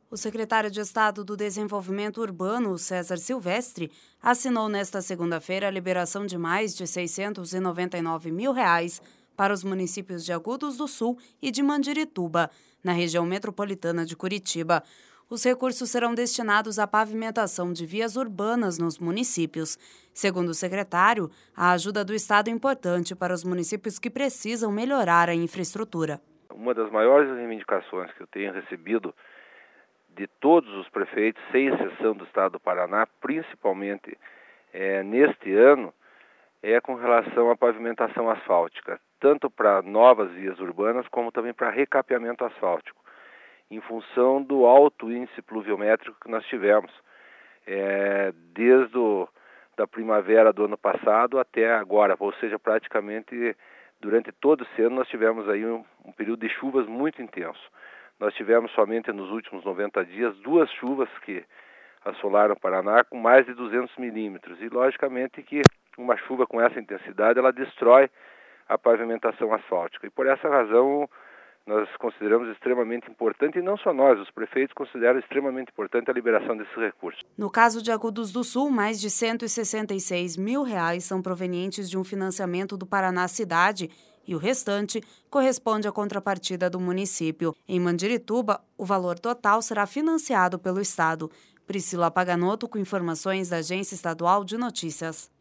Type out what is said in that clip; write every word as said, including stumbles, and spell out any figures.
O secretário de Estado do Desenvolvimento Urbano, César Silvestre, assinou nesta segunda-feira a liberação de mais de seiscentos e noventa e nove mil reais para os municípios de Agudos do Sul e de Mandirituba, na região metropolitana de Curitiba. Os recursos serão destinados à pavimentação de vias urbanas nos municípios. Segundo o secretário, a ajuda do Estado é importante para os municípios que precisam melhorar a infraestrutura. Uma das maiores reivindicações que eu tenho recebido de todos os prefeitos, sem exceção do Estado do Paraná, principalmente é, neste ano, é com relação à pavimentação asfáltica, tanto para novas vias urbanas como também para recapeamento asfáltico, em função do alto índice pluviométrico que nós tivemos, é, desde o, da primavera do ano passado até agora, ou seja, praticamente durante todo esse ano nós tivemos aí um, um período de chuvas muito intenso. Nós tivemos somente nos últimos noventa dias duas chuvas que assolaram o Paraná com mais de duzentos milímetros. E logicamente que uma chuva com essa intensidade ela destrói a pavimentação asfáltica. E por essa razão nós consideramos extremamente importante, e não só nós, os prefeitos consideram extremamente importante a liberação desses recursos. No caso de Agudos do Sul, mais de cento e sessenta e seis mil reais são provenientes de um financiamento do Paraná Cidade e o restante corresponde à contrapartida do município. Em Mandirituba, o valor total será financiado pelo Estado. Priscila Paganoto, com informações da Agência Estadual de Notícias.